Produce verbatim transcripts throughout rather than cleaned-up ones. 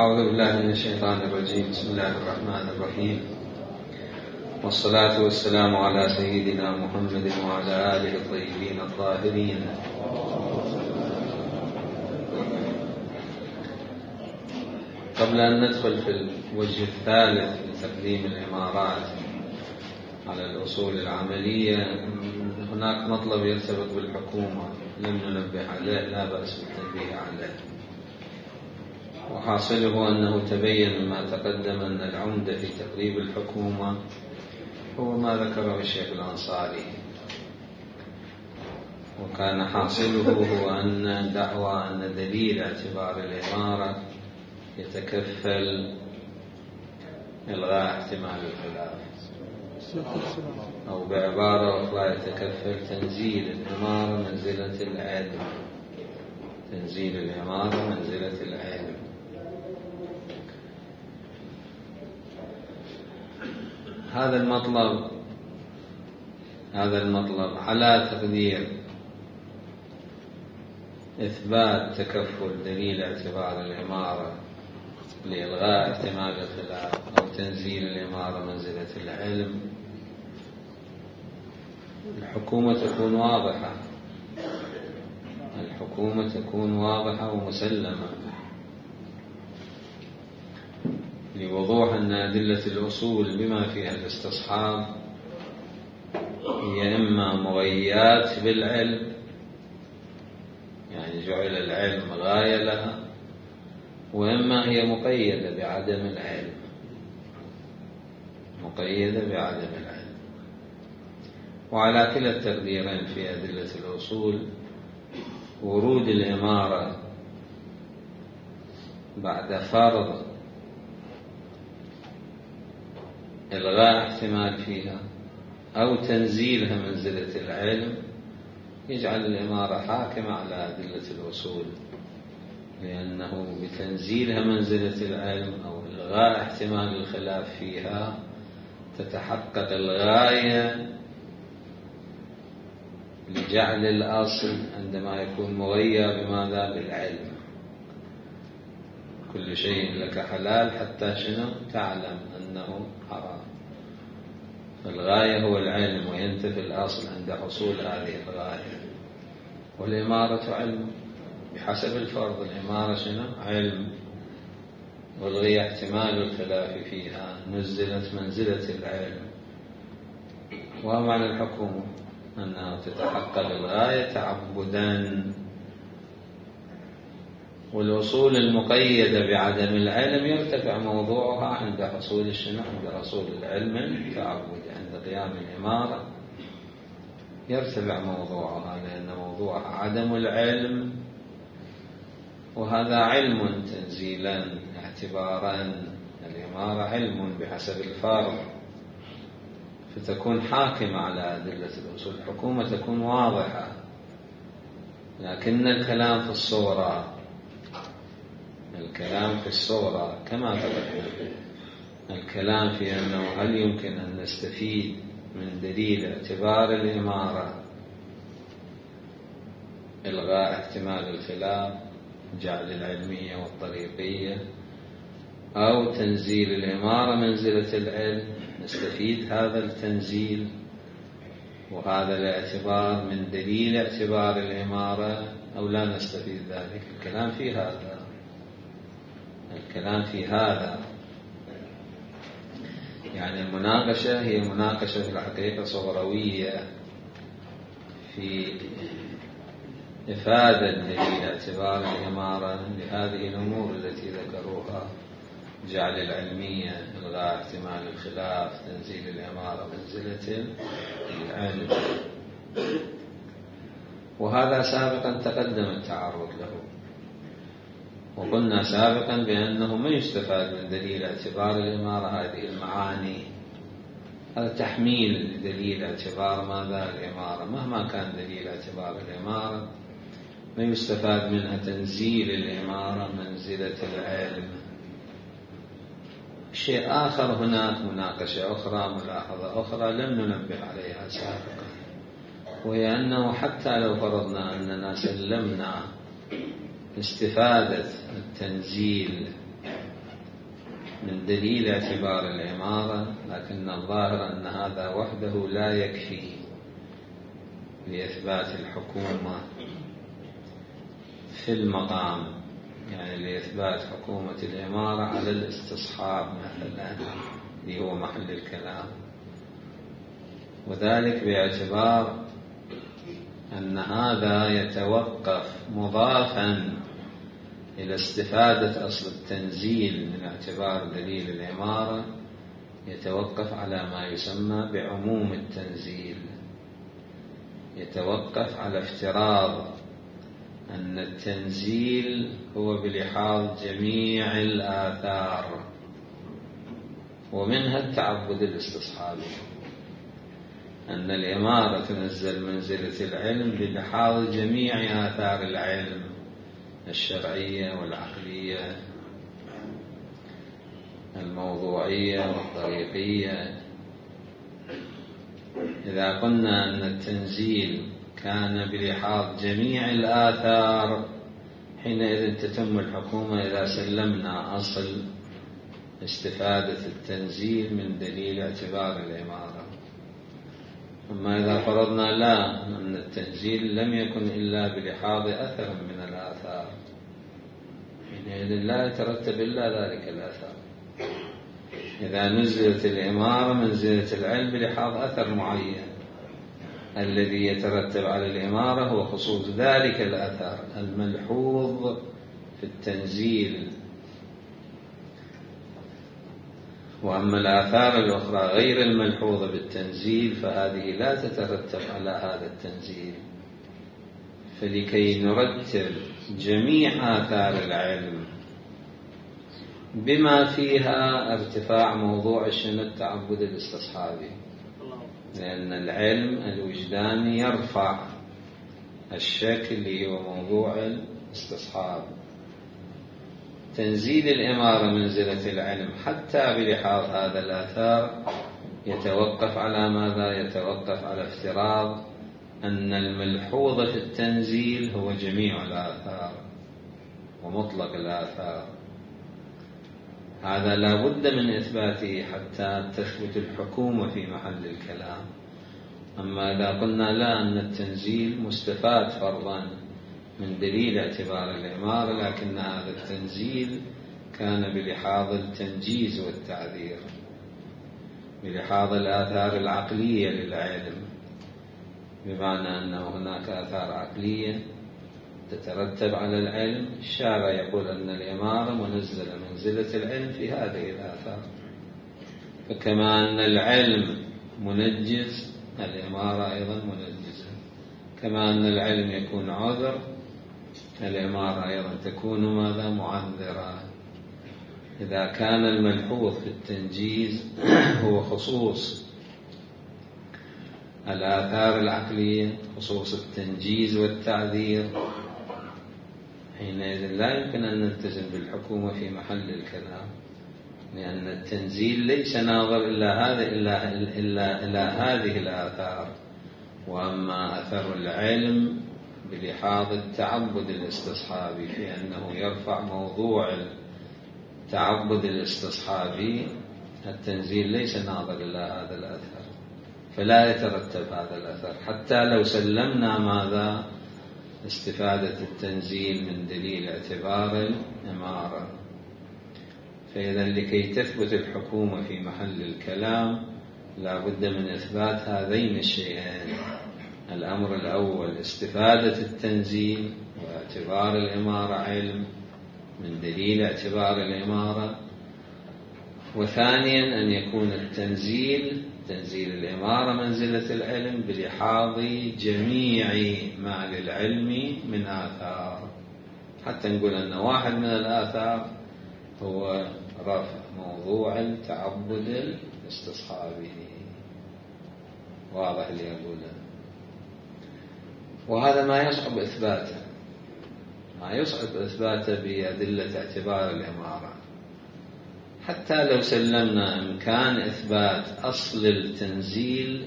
أعوذ بالله من الشيطان الرجيم. بسم الله الرحمن الرحيم، والصلاة والسلام على سيدنا محمد وعلى آله الطيبين الطاهرين. قبل أن ندخل في الوجه الثالث لتقديم الإمارات على الأصول العملية، هناك مطلب يرتبط بالحكومة لم ننبه عليه، لا بأس بالتنبيه عليه. وحاصله أنه تبين مما تقدم أن العمدة في تقريب الحكومة هو ما ذكره الشيخ الأنصاري، وكان حاصله هو أن دعوى أن دليل اعتبار الإمارة يتكفل إلغاء احتمال الخلاف، أو بعبارة أخرى يتكفل تنزيل الإمارة منزلة العلم، تنزيل الإمارة منزلة العلم. هذا المطلب هذا المطلب على تقدير إثبات تكفل دليل اعتبار الإمارة لإلغاء احتمال الخلاف أو تنزيل الإمارة منزلة العلم، الحكومة تكون واضحة الحكومة تكون واضحة ومسلمة، لوضوح أن أدلة الأصول بما فيها الاستصحاب هي إما مغيات بالعلم، يعني جعل العلم غاية لها، وإما هي مقيدة بعدم العلم مقيدة بعدم العلم. وعلى كلا التقديرين في أدلة الأصول ورود الإمارة بعد فرض إلغاء احتمال فيها أو تنزيلها منزلة العلم يجعل الإمارة حاكمة على أدلة الأصول، لأنه بتنزيلها منزلة العلم أو إلغاء احتمال الخلاف فيها تتحقق الغاية لجعل الأصل عندما يكون مغير بماذا؟ بالعلم. كل شيء لك حلال حتى شنو؟ تعلم أنه حرام. فالغاية هو العلم، وينتفي الأصل عند حصول هذه الغاية. والإمارة علم بحسب الفرض، الإمارة شنو؟ علم، والغي احتمال الخلاف فيها نزلت منزلة العلم. ومعنى الحكومة أنها تتحقق الغاية تعبدا، والأصول المقيدة بعدم العلم يرتفع موضوعها عند حصول الشنو؟ عند حصول العلم التعبد. عند قيام الإمارة يرتفع موضوعها، لأن موضوعها عدم العلم، وهذا علم تنزيلا اعتبارا. الإمارة علم بحسب الفرض، فتكون حاكمة على أدلة الأصول. الحكومة تكون واضحة، لكن الكلام في الصورة الكلام في الصورة كما تقدم، الكلام في أنه هل يمكن أن نستفيد من دليل اعتبار الإمارة إلغاء احتمال الخلاف، جعل العلمية والطريقية، أو تنزيل الإمارة منزلة العلم، نستفيد هذا التنزيل وهذا الاعتبار من دليل اعتبار الإمارة أو لا نستفيد ذلك. الكلام في هذا الكلام في هذا يعني المناقشة هي مناقشة في الحقيقة صغروية في إفادة دليل اعتبار الإمارة لهذه الأمور التي ذكروها: جعل العلمية، إلغاء احتمال الخلاف، تنزيل الإمارة منزلة العلم. وهذا سابقا تقدم التعرض له، وقلنا سابقا بأنه ما يستفاد من دليل اعتبار الإمارة هذه المعاني. هذا تحميل دليل اعتبار ماذا؟ الإمارة. مهما كان دليل اعتبار الإمارة ما يستفاد منها تنزيل الإمارة منزلة العلم. شيء آخر، هناك مناقشة أخرى، ملاحظة أخرى لم ننبه عليها سابقا، وهي أنه حتى لو فرضنا أننا سلمنا استفادة التنزيل من دليل اعتبار الإمارة، لكن الظاهر أن هذا وحده لا يكفي لإثبات الحكومة في المقام، يعني لإثبات حكومة الإمارة على الاستصحاب مثلا اللي هو محل الكلام، وذلك باعتبار أن هذا يتوقف مضافا إلى استفادة أصل التنزيل من اعتبار دليل الإمارة، يتوقف على ما يسمى بعموم التنزيل، يتوقف على افتراض أن التنزيل هو بلحاظ جميع الآثار، ومنها التعبد الاستصحابي، أن الإمارة تنزل منزلة العلم بلحاظ جميع آثار العلم الشرعية والعقلية الموضوعية والطريقية. إذا قلنا أن التنزيل كان بلحاظ جميع الآثار حينئذ تتم الحكومة إذا سلمنا أصل استفادة التنزيل من دليل اعتبار الإمارة. أما إذا فرضنا لا، أن التنزيل لم يكن إلا بلحاظ أثر من الآثار، حينئذ لا يترتب إلا ذلك الأثر. إذا نزلت الإمارة منزلة العلم بلحاظ أثر معين، الذي يترتب على الإمارة هو خصوص ذلك الأثر الملحوظ في التنزيل، وأما الآثار الأخرى غير الملحوظة بالتنزيل فهذه لا تترتب على هذا التنزيل. فلكي نرتب جميع آثار العلم بما فيها ارتفاع موضوع الشن التعبد الاستصحابي، لأن العلم الوجداني يرفع الشك اللي هو موضوع الاستصحاب. تنزيل الإمارة منزلة العلم حتى بلحاظ هذا الآثار يتوقف على ماذا؟ يتوقف على افتراض أن الملحوظ في التنزيل هو جميع الآثار ومطلق الآثار. هذا لا بد من إثباته حتى تثبت الحكومة في محل الكلام. أما إذا قلنا لا، أن التنزيل مستفاد فرضا من دليل اعتبار الإمارة، لكن هذا التنزيل كان بلحاظ التنجيز والتعذير، بلحاظ الآثار العقلية للعلم، بمعنى أن هناك آثار عقلية تترتب على العلم. الشارع يقول أن الإمارة منزلة منزلة العلم في هذه الآثار، فكما أن العلم منجز الإمارة أيضا منجزة، كما أن العلم يكون عذر الإمارة أيضا تكون ماذا؟ معذرة. إذا كان الملحوظ في التنجيز هو خصوص الآثار العقلية، خصوص التنجيز والتعذير، حينئذ لا يمكن أن نلتزم بالحكومة في محل الكلام، لأن التنزيل ليس ناظر إلا هذا إلا إلا إلى هذه الآثار. وأما أثر العلم بلحاظ التعبد الاستصحابي في أنه يرفع موضوع التعبد الاستصحابي، التنزيل ليس ناظر إلى هذا الأثر، فلا يترتب هذا الأثر حتى لو سلمنا ماذا؟ استفادة التنزيل من دليل اعتبار الإمارة. فإذا لكي تثبت الحكومة في محل الكلام لا بد من إثبات هذين الشيئين: الأمر الأول استفادة التنزيل واعتبار الإمارة علم من دليل اعتبار الإمارة، وثانيا أن يكون التنزيل تنزيل الإمارة منزلة العلم بلحاظ جميع ما للعلم من آثار، حتى نقول أن واحد من الآثار هو رفع موضوع التعبد الاستصحابي. واضح اللي أقوله؟ وهذا ما يصعب إثباته، ما يصعب إثباته بأدلة اعتبار الإمارة. حتى لو سلمنا إمكان إثبات أصل التنزيل،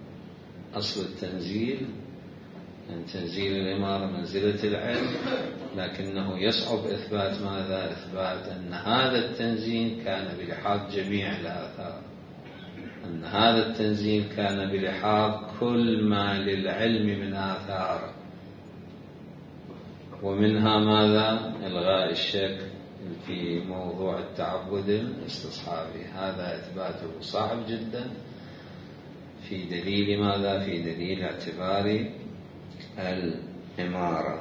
أصل التنزيل أن تنزيل الإمارة منزلة العلم، لكنه يصعب إثبات ماذا؟ إثبات أن هذا التنزيل كان بلحاظ جميع الآثار، أن هذا التنزيل كان بلحاظ كل ما للعلم من آثار، ومنها ماذا؟ إلغاء الشك في موضوع التعبد الاستصحابي. هذا إثباته صعب جدا في دليل ماذا؟ في دليل اعتبار الإمارة.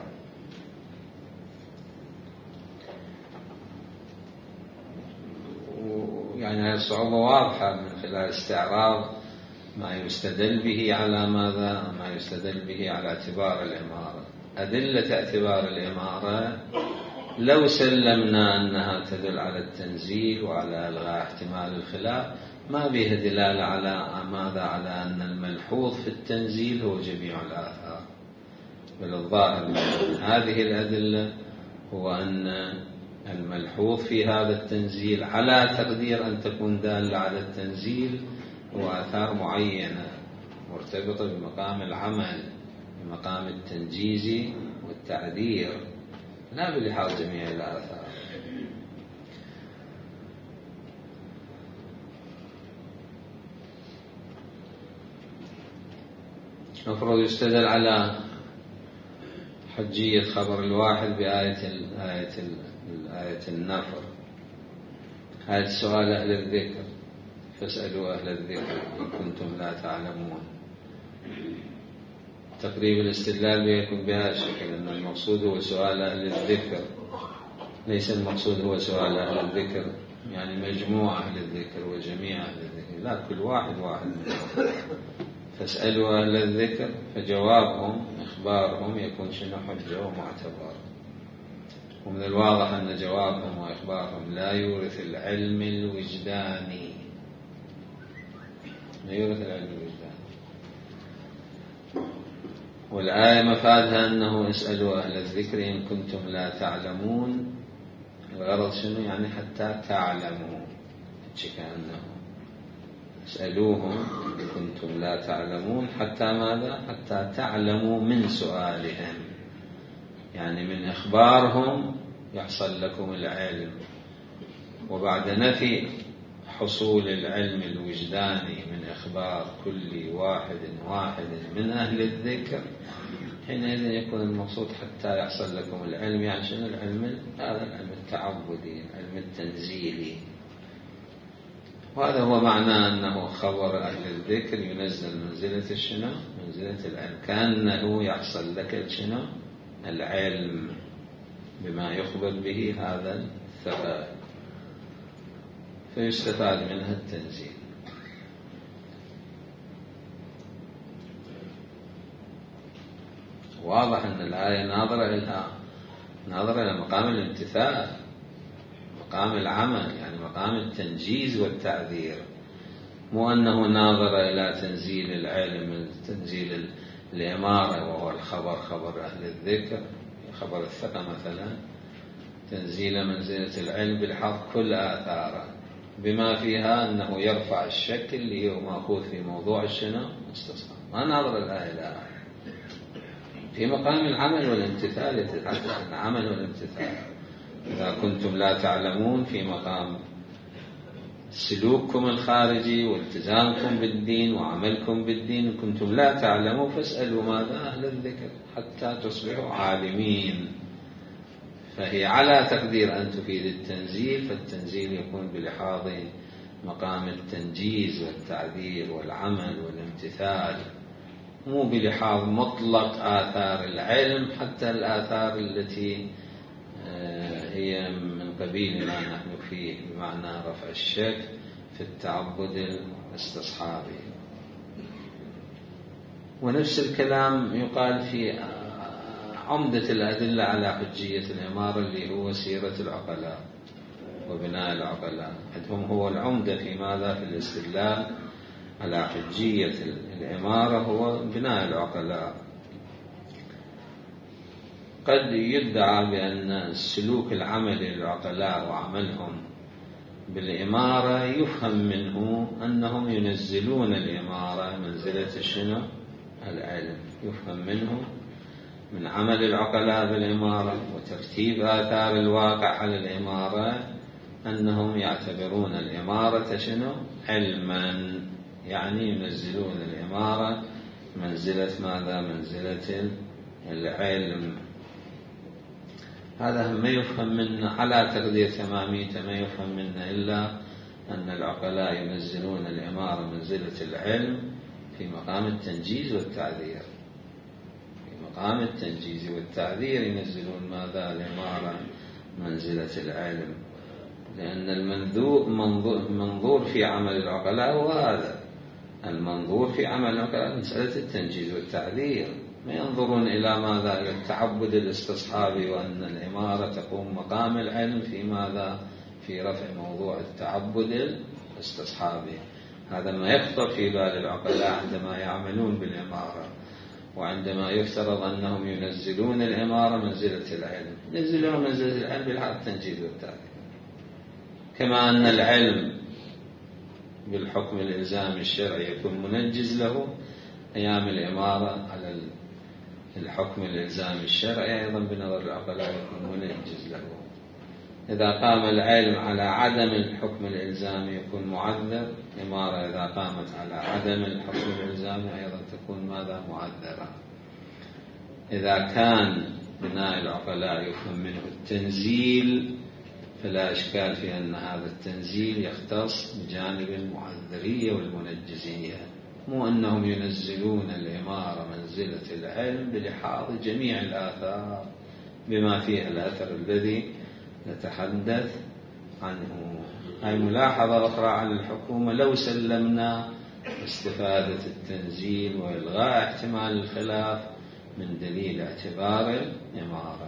يعني الصعوبة واضحة من خلال استعراض ما يستدل به على ماذا؟ ما يستدل به على اعتبار الإمارة. أدلة اعتبار الإمارة لو سلمنا أنها تدل على التنزيل وعلى إلغاء احتمال الخلاف، ما بها دلالة على ماذا؟ على أن الملحوظ في التنزيل هو جميع الآثار، بل الظاهر من هذه الأدلة هو أن الملحوظ في هذا التنزيل على تقدير أن تكون دالة على التنزيل هو آثار معينة مرتبطة بمقام العمل، بمقام التنجيز والتعذير، لا بلحاظ جميع الآثار. المفروض يستدل على حجية خبر الواحد بآية الآية الآية النفر، آية السؤال أهل الذكر فاسألوا أهل الذكر إن كنتم لا تعلمون. تقريب الاستدلال بيكون بهذا الشكل، أن المقصود هو سؤال أهل الذكر، ليس المقصود هو سؤال أهل الذكر يعني مجموع أهل الذكر وجميع أهل الذكر، لا، كل واحد واحد منهم. فاسألوا أهل الذكر، فجوابهم إخبارهم يكون شنو؟ حجة ومعتبر. ومن الواضح أن جوابهم وإخبارهم لا يورث العلم الوجداني، لا يورث العلم الوجداني. والآية مفادها أنه اسألوا أهل الذكر إن كنتم لا تعلمون. الغرض شنو؟ يعني حتى تعلموا، كأنه اسألوهم إن كنتم لا تعلمون حتى ماذا؟ حتى تعلموا من سؤالهم، يعني من إخبارهم يحصل لكم العلم. وبعد نفي حصول العلم الوجداني من إخبار كل واحد واحد من أهل الذكر، حينئذ يكون المقصود حتى يحصل لكم العلم. يعني شنو العلم؟ هذا العلم التعبدي، العلم التنزيلي. وهذا هو معنى أنه خبر أهل الذكر ينزل منزلة الشنو؟ منزلة العلم، كأنه يحصل لك الشنو؟ العلم بما يخبر به هذا الثقل، فيستفاد منها التنزيل. واضح أن الآية ناظرة إلى ناظرة إلى مقام الامتثال، مقام العمل، يعني مقام التنجيز والتعذير، مو أنه ناظر إلى تنزيل العلم، تنزيل الإمارة وهو الخبر، خبر أهل الذكر، خبر الثقة مثلا، تنزيل منزلة العلم بالحظ كل آثاره، بما فيها أنه يرفع الشك اللي هو مأخوذ في موضوع الشنو؟ استصحاب. ما ناظر الآية الآن في مقام العمل والامتثال، يتحدث عن العمل والامتثال. إذا كنتم لا تعلمون في مقام سلوككم الخارجي والتزامكم بالدين وعملكم بالدين، إن كنتم لا تعلمون فاسألوا ماذا؟ أهل الذكر حتى تصبحوا عالمين. فهي على تقدير أن تفيد التنزيل، فالتنزيل يكون بلحاظ مقام التنجيز والتعذير والعمل والامتثال، مو بلحاظ مطلق آثار العلم، حتى الآثار التي هي من قبيل ما نحن فيه، بمعنى رفع الشك في التعبد الاستصحابي. ونفس الكلام يقال في عمدة الأدلة على حجية الإمارة اللي هو سيرة العقلاء وبناء العقلاء. عندهم هو العمدة في ماذا؟ في الاستدلال على حجية الإمارة هو بناء العقلاء. قد يدعى بأن السلوك العملي للعقلاء وعملهم بالإمارة يفهم منه أنهم ينزلون الإمارة منزلة شنو؟ العلم. يفهم منه من عمل العقلاء بالإمارة وترتيب آثار الواقع على الإمارة أنهم يعتبرون الإمارة شنو؟ علما، يعني ينزلون الإمارة منزلة ماذا؟ منزلة العلم. هذا ما يفهم منه على تقدير تماميته، ما يفهم منه إلا أن العقلاء ينزلون الإمارة منزلة العلم في مقام التنجيز والتعذير. في مقام التنجيز والتعذير ينزلون ماذا؟ الإمارة منزلة العلم، لأن المنظور منظور في عمل العقلاء هو هذا. المنظور في عمل العقلاء مسألة التنجيز والتعذير، ما ينظرون إلى ماذا؟ إلى التعبد الاستصحابي، وأن الإمارة تقوم مقام العلم في ماذا؟ في رفع موضوع التعبد الاستصحابي. هذا ما يخطر في بال العقلاء عندما يعملون بالإمارة، وعندما يفترض أنهم ينزلون الإمارة منزلة العلم، ينزلون منزلة العلم بالحق التنجيز والتعذير. كما أن العلم بالحكم الإلزامي الشرعي يكون منجز له، أيام الإمارة على الحكم الإلزامي الشرعي أيضا بنظر العقلاء يكون منجز له. إذا قام العلم على عدم الحكم الإلزامي يكون معذر، الإمارة إذا قامت على عدم الحكم الإلزامي أيضا تكون ماذا؟ معذرة. إذا كان بناء العقلاء يفهم منه التنزيل فلا إشكال في أن هذا التنزيل يختص بجانب المعذرية والمنجزية، مو أنهم ينزلون الإمارة منزلة العلم بلحاظ جميع الآثار بما فيها الأثر الذي نتحدث عنه. هاي ملاحظة أخرى على الحكومة، لو سلمنا استفادة التنزيل وإلغاء احتمال الخلاف من دليل اعتبار الإمارة.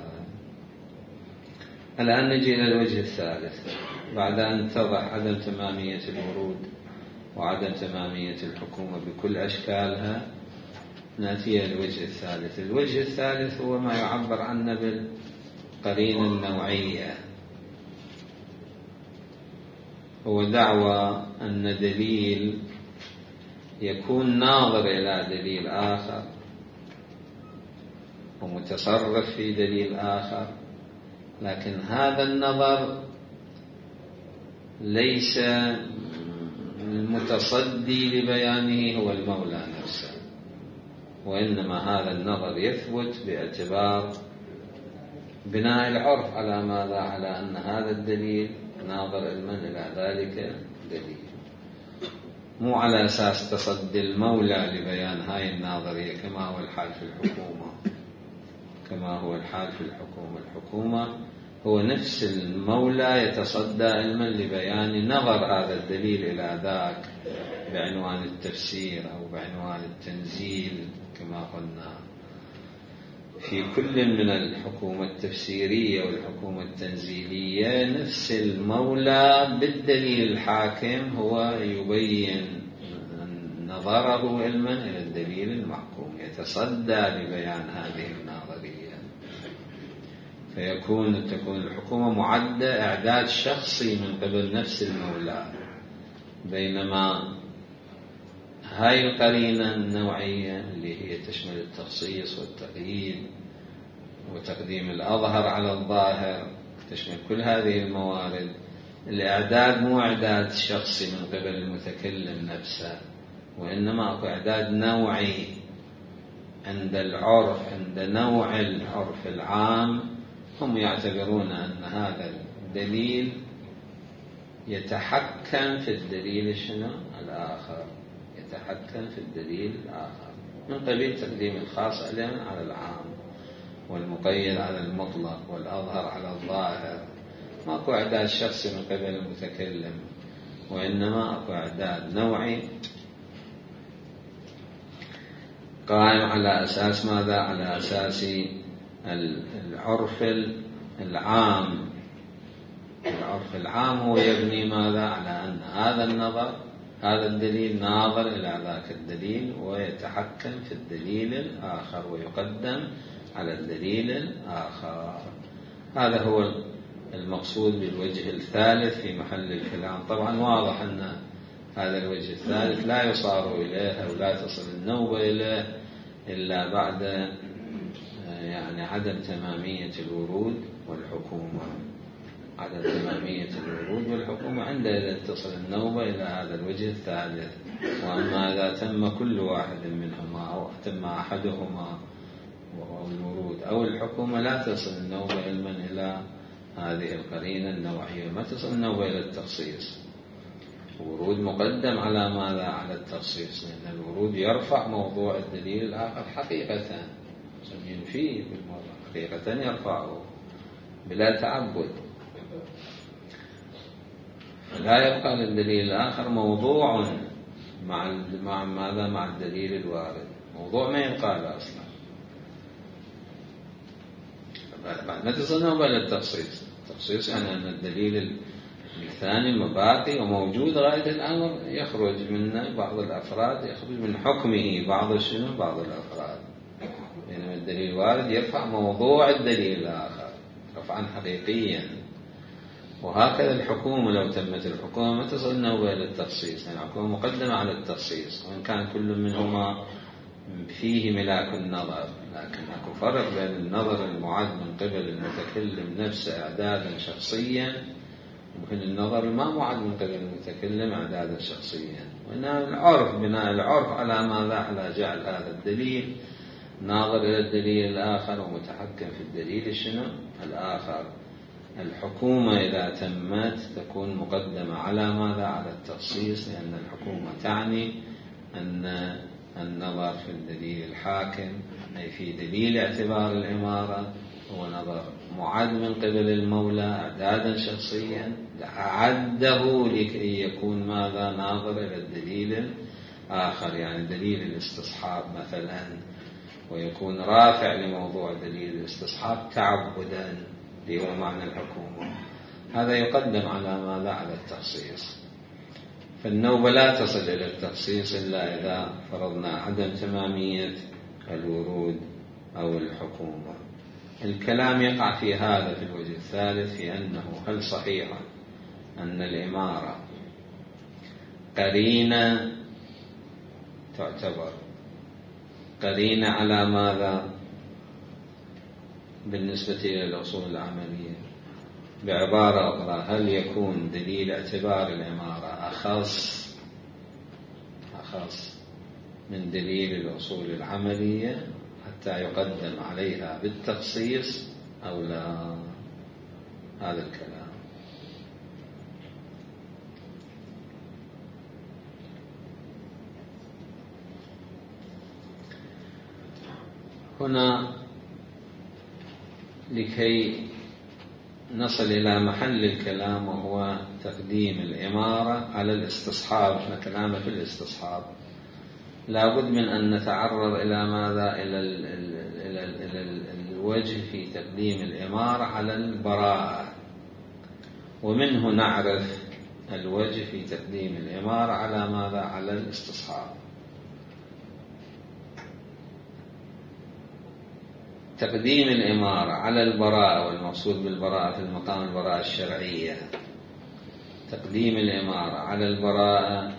الآن نجي إلى الوجه الثالث بعد أن اتضح عدم تمامية الورود وعدم تمامية الحكومة بكل أشكالها. نأتي إلى الوجه الثالث. الوجه الثالث هو ما يعبر عنه بالقرينة النوعية، هو دعوى أن دليل يكون ناظر إلى دليل آخر ومتصرف في دليل آخر، لكن هذا النظر ليس المتصدي لبيانه هو المولى نفسه، وإنما هذا النظر يثبت باعتبار بناء العرف على ماذا؟ على أن هذا الدليل ناظر علما إلى ذلك الدليل، مو على أساس تصدي المولى لبيان هاي الناظرية كما هو الحال في الحكومة. كما هو الحال في الحكومة الحكومة هو نفس المولى يتصدى علما لبيان نظر هذا الدليل إلى ذاك بعنوان التفسير أو بعنوان التنزيل. كما قلنا في كل من الحكومة التفسيرية والحكومة التنزيلية نفس المولى بالدليل الحاكم هو يبين نظره علما إلى الدليل المحكوم، يتصدى لبيان هذه النظرية، فيكون تكون الحكومة معدة إعداد شخصي من قبل نفس المولى. بينما هاي القرينة النوعية اللي هي تشمل التخصيص والتقييد وتقديم الأظهر على الظاهر، تشمل كل هذه الموارد، الإعداد مو إعداد شخصي من قبل المتكلم نفسه، وإنما أكو إعداد نوعي عند العرف، عند نوع العرف العام. هم يعتبرون أن هذا الدليل يتحكم في الدليل شنو؟ الآخر، يتحكم في الدليل الآخر من قبيل تقديم الخاص عليه على العام والمقيد على المطلق والأظهر على الظاهر. ما أكو إعداد شخصي من قبل المتكلم، وإنما أكو إعداد نوعي قائم على أساس ماذا؟ على أساس العرف العام. العرف العام هو يبني ماذا؟ على أن هذا النظر هذا الدليل ناظر إلى ذاك الدليل ويتحكم في الدليل الآخر ويقدم على الدليل الآخر. هذا هو المقصود بالوجه الثالث في محل الكلام. طبعا واضح أن هذا الوجه الثالث لا يصار إليه أو لا تصل النوبة إليه إلا بعد يعني عدم تمامية الورود والحكومة، عدم تمامية الورود والحكومة عندما تصل النوبة إلى هذا الوجه الثالث. وأما إذا تم كل واحد منهما أو تم أحدهما وهو الورود أو الحكومة لا تصل النوبة علما إلى هذه القرينة النوعية، ما تصل النوبة إلى التخصيص. الورود مقدم على ماذا؟ على التخصيص، لأن الورود يرفع موضوع الدليل الآخر حقيقة، ينفيه بالموضوع حقيقة يرفعه بلا تعبد، لا يبقى للدليل الآخر موضوع مع مع ماذا؟ مع الدليل الوارد، موضوع ما يبقى له أصلا. بعد تصل النوبة إلى التخصيص، التخصيص يعني أن الدليل الثاني المباقي وموجود غاية الأمر يخرج من بعض الأفراد، يخرج من حكمه بعض الشنو بعض الأفراد، بينما الدليل الوارد يرفع موضوع الدليل الآخر رفعا حقيقيا. وهكذا الحكومة، لو تمت الحكومة ما تصل النوبة إلى التخصيص، يعني الحكومة مقدمة على التخصيص، وإن كان كل منهما فيه ملاك النظر، لكن أكو فرق بين النظر المعد من قبل المتكلم نفسه إعدادا شخصيا وبين النظر ما معد من قبل المتكلم إعدادا شخصيا. وإنما العرف، بناء العرف على ماذا؟ على جعل هذا الدليل ناظر إلى الدليل الآخر ومتحكم في الدليل شنو الآخر. الحكومة إذا تمت تكون مقدمة على ماذا؟ على التخصيص، لأن الحكومة تعني أن النظر في الدليل الحاكم أي في دليل اعتبار الإمارة هو نظر معد من قبل المولى إعدادا شخصيا، أعده لكي يكون ماذا؟ ناظر إلى الدليل الآخر، يعني دليل الاستصحاب مثلا، ويكون رافع لموضوع دليل الاستصحاب تعبدا اللي هو معنى الحكومة. هذا يقدم على ماذا؟ على التخصيص. فالنوبة لا تصل إلى التخصيص إلا إذا فرضنا عدم تمامية الورود أو الحكومة. الكلام يقع في هذا في الوجه الثالث، في أنه هل صحيح أن الإمارة قرينة تعتبر قرينة على ماذا؟ بالنسبة إلى الأصول العملية. بعبارة أخرى، هل يكون دليل اعتبار الإمارة أخص أخص من دليل الأصول العملية حتى يقدم عليها بالتخصيص أو لا؟ هذا الكلام. هنا لكي نصل إلى محل الكلام، وهو تقديم الإمارة على الاستصحاب. احنا كلامنا في الاستصحاب، لابد من أن نتعرض إلى ماذا؟ إلى ال ال إلى ال إلى ال الوجه في تقديم الإمارة على البراءة، ومنه نعرف الوجه في تقديم الإمارة على ماذا؟ على الاستصحاب. تقديم الإمارة على البراءة، والمقصود بالبراءة في المقام البراءة الشرعية، تقديم الإمارة على البراءة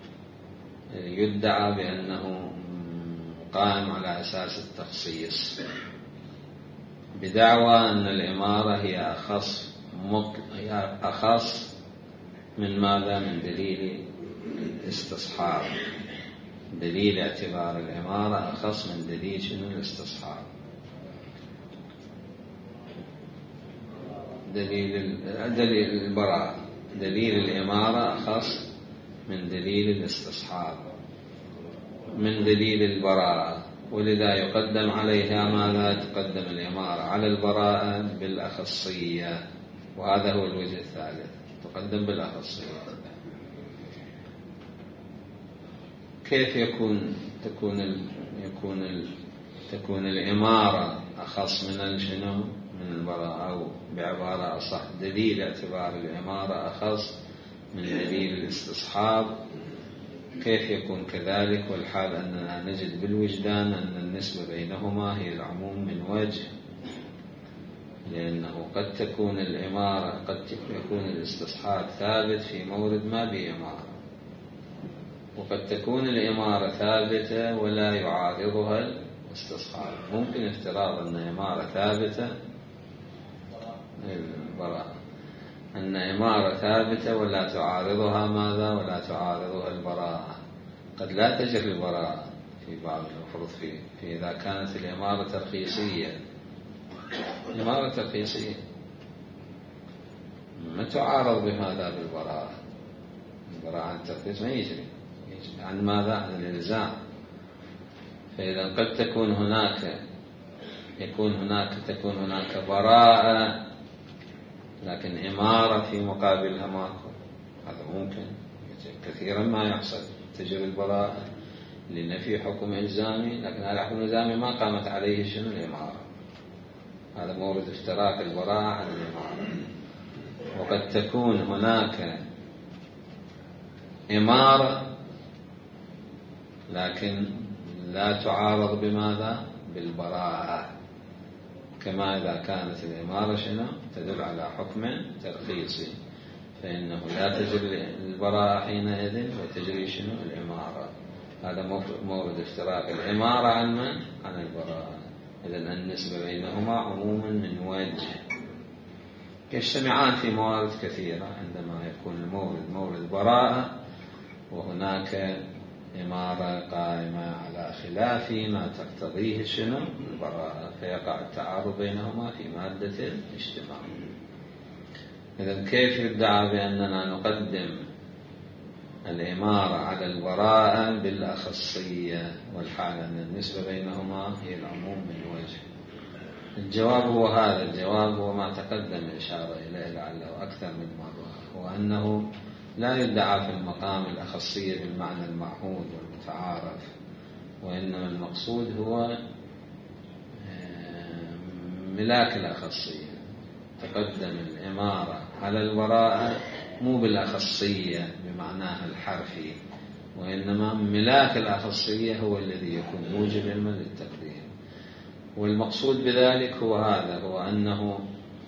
يدعى بأنه قائم على أساس التخصيص، بدعوى أن الإمارة هي أخص هي أخص من ماذا؟ من دليل الاستصحاب. دليل اعتبار الإمارة أخص من دليل شنو؟ الاستصحاب. دليل دليل البراءة، دليل الإمارة أخص من دليل الاستصحاب، من دليل البراءة، ولذا يقدم عليها ماذا؟ تقدم الإمارة على البراءة بالأخصية، وهذا هو الوجه الثالث، تقدم بالأخصية. كيف يكون تكون ال يكون ال تكون الإمارة أخص من الشنو؟ من البراءة، أو بعبارة أصح دليل اعتبار الإمارة أخص من دليل الاستصحاب. كيف يكون كذلك والحال أننا نجد بالوجدان أن النسبة بينهما هي العموم من وجه؟ لأنه قد تكون الإمارة قد يكون الاستصحاب ثابت في مورد ما بإمارة، وقد تكون الإمارة ثابتة ولا يعارضها استصحاب. ممكن افتراض أن إمارة ثابتة البراءة، أن إمارة ثابتة ولا تعارضها ماذا؟ ولا تعارضها البراءة. قد لا تجري البراءة في بعض المفروض فيه في إذا كانت الإمارة ترخيصية، إمارة ترخيصية ما تعارض بماذا؟ بالبراءة. البراءة عن الترخيص ما يجري. يجري عن ماذا؟ عن الإلزام. فإذا قد تكون هناك يكون هناك تكون هناك براءة لكن إمارة في مقابلها ماكو، هذا ممكن كثيرا ما يحصل. تجري البراءة لنفي حكم إلزامي لكن هذا حكم إلزامي ما قامت عليه شنو؟ الإمارة. هذا مورد اشتراك البراءة عن الإمارة. وقد تكون هناك إمارة لكن لا تعارض بماذا؟ بالبراءة، كما إذا كانت الإمارة شنو؟ تدل على حكم ترخيصي فإنه لا تجري البراءة حينئذ وتجري شنو؟ الإمارة. هذا مورد اشتراك الإمارة عن من؟ عن البراءة. إذن النسبة بينهما عموما من وجه، يجتمعان في موارد كثيرة عندما يكون المورد مورد براءة وهناك إمارة قائمة على خلاف ما تقتضيه شنو؟ البراءة، فيقع التعارض بينهما في مادة الاجتماع. إذن كيف يدعى بأننا نقدم الإمارة على البراءة بالأخصية والحال أن النسبة بينهما هي العموم من وجه؟ الجواب هو هذا. الجواب هو ما تقدم الإشارة إليه لعله أكثر من مرة، هو أنه لا يدعى في المقام الأخصية بالمعنى المعهود والمتعارف، وإنما المقصود هو ملاك الأخصية. تقدم الإمارة على البراءة مو بالأخصية بمعناها الحرفي، وإنما ملاك الأخصية هو الذي يكون موجبا للتقديم. والمقصود بذلك هو هذا، هو أنه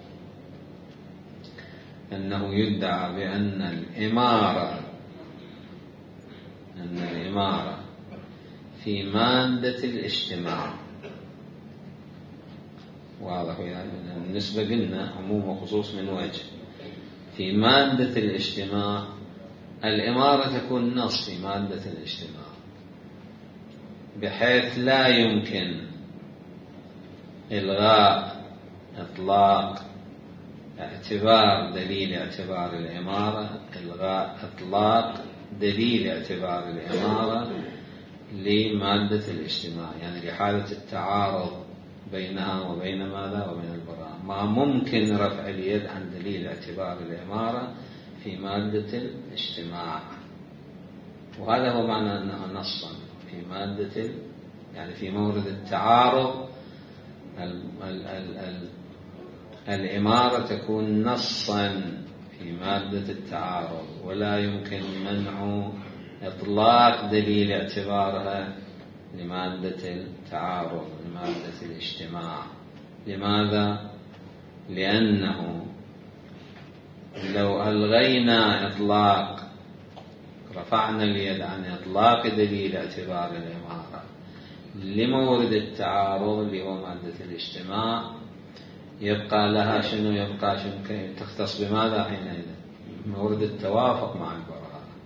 أنه يدعى بأن الإمارة أن الإمارة في مادة الاجتماع. واضح؟ يعني النسبة قلنا عموم وخصوص من وجه. في مادة الاجتماع الإمارة تكون نص في مادة الاجتماع بحيث لا يمكن إلغاء إطلاق اعتبار دليل اعتبار الإمارة، إلغاء إطلاق دليل اعتبار الإمارة لمادة الاجتماع، يعني لحالة التعارض بينها وبين ماذا؟ وبين البراءة. ما ممكن رفع اليد عن دليل اعتبار الإمارة في مادة الاجتماع، وهذا هو معنى أنها نصا في مادة، يعني في مورد التعارض ال ال ال ال الإمارة تكون نصا في مادة التعارض، ولا يمكن منع إطلاق دليل اعتبارها لمادة التعارض لمادة الاجتماع. لماذا؟ لأنه لو ألغينا إطلاق رفعنا اليد عن إطلاق دليل اعتبار الإمارة لمورد التعارض اللي هو مادة الاجتماع، يبقى لها شنو؟ يبقى شنو؟ تختص بماذا حينئذ؟ مورد التوافق مع البراءة.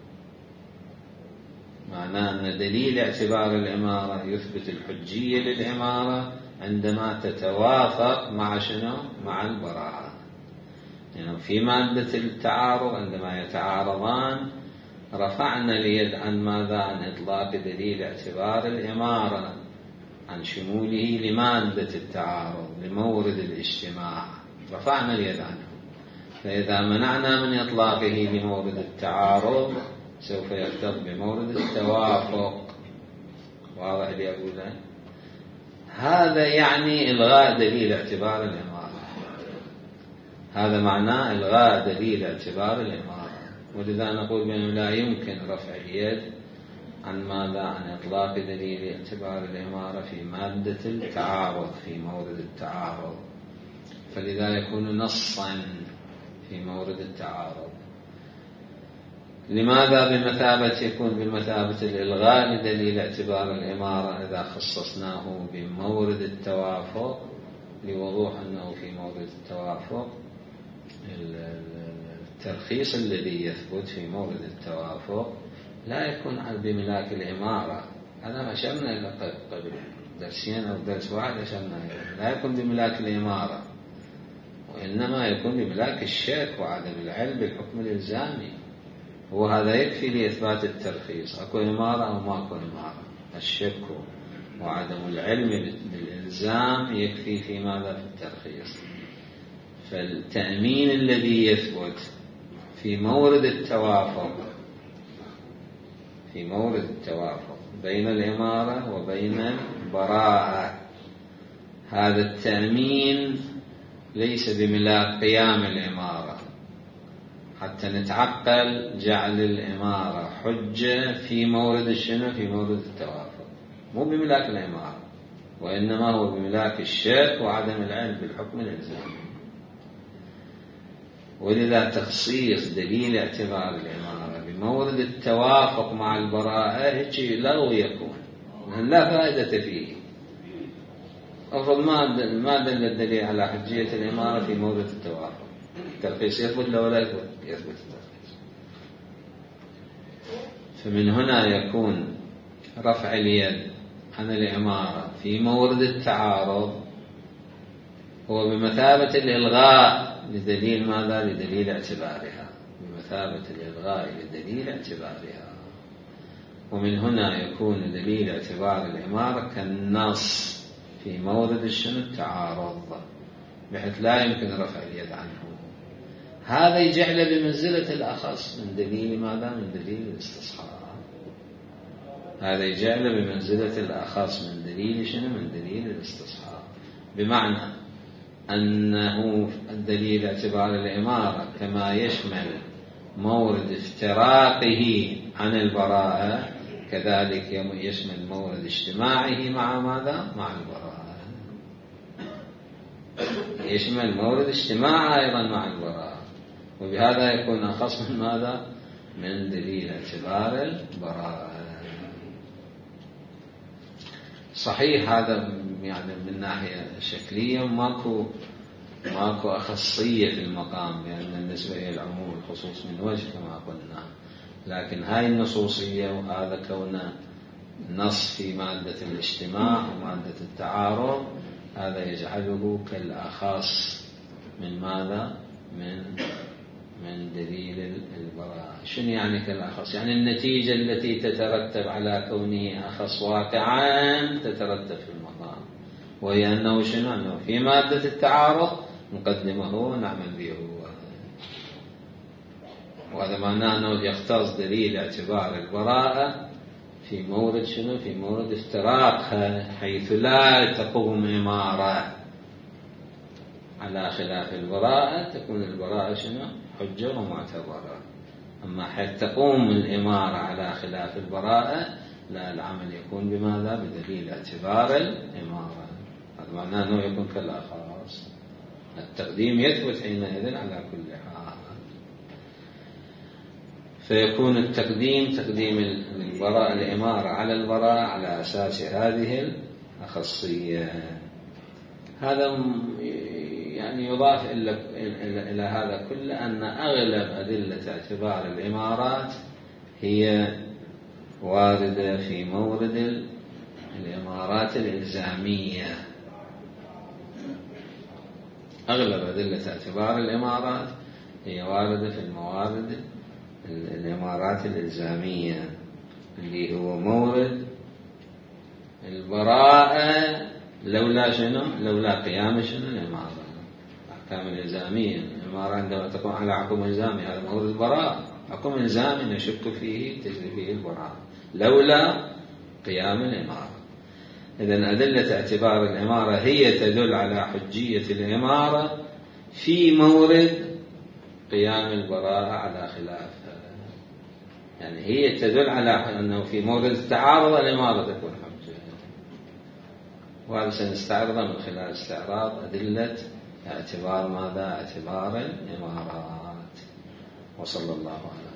معناه أن دليل اعتبار الإمارة يثبت الحجية للإمارة عندما تتوافق مع شنو؟ مع البراءة. يعني في مادة التعارض عندما يتعارضان رفعنا اليد عن ماذا؟ عن إطلاق دليل اعتبار الإمارة، عن شموله لمادة التعارض لمورد الاجتماع، رفعنا اليد عنه. فإذا منعنا من إطلاقه لمورد التعارض سوف يرتبط بمورد التوافق. واضح اللي أقوله؟ هذا يعني إلغاء دليل اعتبار الإمارة، هذا معناه إلغاء دليل اعتبار الإمارة. ولذا نقول بأنه لا يمكن رفع اليد عن ماذا؟ عن إطلاق دليل اعتبار الإمارة في مادة التعارض في مورد التعارض، فلذا يكون نصا في مورد التعارض. لماذا بمثابة يكون بمثابة الإلغاء لدليل اعتبار الإمارة إذا خصصناه بمورد التوافق، لوضوح أنه في مورد التوافق الترخيص الذي يثبت في مورد التوافق لا يكون بملاك الإمارة. هذا ما أشرنا إلى قبل درسين أو درس واحد أشرنا إليه، لا يكون بملاك الإمارة، وإنما يكون بملاك الشك وعدم العلم بالحكم الإلزامي، وهذا يكفي لإثبات الترخيص. أكو إمارة أو ما أكو إمارة، الشك وعدم العلم بالإلزام يكفي في ماذا؟ في الترخيص. فالتأمين الذي يثبت في مورد التوافق في مورد التوافق بين الإمارة وبين البراءة، هذا التأمين ليس بملاك قيام الإمارة، حتى نتعقل جعل الإمارة حجة في مورد الشنو؟ في مورد التوافق، مو بملاك الإمارة، وإنما هو بملاك الشك وعدم العلم بالحكم الإلزامي. ولذا تخصيص دليل اعتبار الإمارة بمورد التوافق مع البراءة هيك لغو يكون، لا فائدة فيه. أفضل ما دل الدليل على حجية الإمارة في مورد التوافق، الترخيص يثبت له ولا يثبت؟ يثبت الترخيص. فمن هنا يكون رفع اليد عن الإمارة في مورد التعارض هو بمثابة الإلغاء لدليل ماذا؟ لدليل اعتبارها، بمثابة الإلغاء لدليل اعتبارها. ومن هنا يكون دليل اعتبار الإمارة كالنص في مورد الشنو؟ التعارض، بحيث لا يمكن رفع اليد عنه. هذا يجعل بمنزلة الأخص من دليل ماذا؟ من دليل الاستصحاب. هذا يجعل بمنزلة الأخص من دليل شنو؟ من دليل الاستصحاب، بمعنى أنه الدليل اعتبار الإمارة كما يشمل مورد افتراقه عن البراءة، كذلك يشمل مورد اجتماعه مع ماذا؟ مع البراءة. يشمل مورد اجتماعه أيضا مع البراءة، وبهذا يكون أخص من ماذا؟ من دليل اعتبار البراءة. صحيح هذا يعني من ناحية شكلية ماكو ماكو أخصية في المقام، لأن النسبة إلى العموم والخصوص من وجه كما قلنا، لكن هاي النصوصية وهذا كونه نص في مادة الاجتماع ومادة التعارض هذا يجعله كالأخص من ماذا؟ من من دليل البراءة. شنو يعني كالأخص؟ يعني النتيجة التي تترتب على كونه أخص واقعا تترتب في المقام، وهي أنه شنو؟ أنه في مادة التعارض نقدمه ونعمل به، وهذا معناه أنه يختص دليل اعتبار البراءة في مورد شنو؟ في مورد افتراقها، حيث لا تقوم إمارة على خلاف البراءة، تكون البراءة شنو؟ حجة ومعتبرة. أما حيث تقوم الإمارة على خلاف البراءة لا، العمل يكون بماذا؟ بدليل اعتبار الإمارة. هذا معناه أنه يكون كالأخص، التقديم يثبت حينئذ على كل حال. فيكون التقديم تقديم البراءة الإمارة على البراءة على أساس هذه الأخصية. هذا يعني يضاف إلى هذا كله أن أغلب أدلة اعتبار الإمارات هي واردة في مورد الإمارات الإلزامية. أغلب أدلة اعتبار الإمارات هي واردة في الموارد الإمارات الإلزامية، اللي هو مورد البراءة لولا شنو؟ لولا قيام شنو؟ الإمارة. الأحكام الإلزامية، الإمارة عندما تقوم على حكم إلزامي هذا مورد البراءة، حكم إلزامي نشك فيه تجري فيه البراءة لولا قيام الإمارة. إذن أدلة اعتبار الإمارة هي تدل على حجية الإمارة في مورد قيام البراءة على خلاف، يعني هي تدل على أنه في مورد التعارض الإمارة تكون حجة. وهذا سنستعرضه من خلال استعراض أدلة اعتبار ماذا؟ اعتبار الإمارات. وصلى الله عليه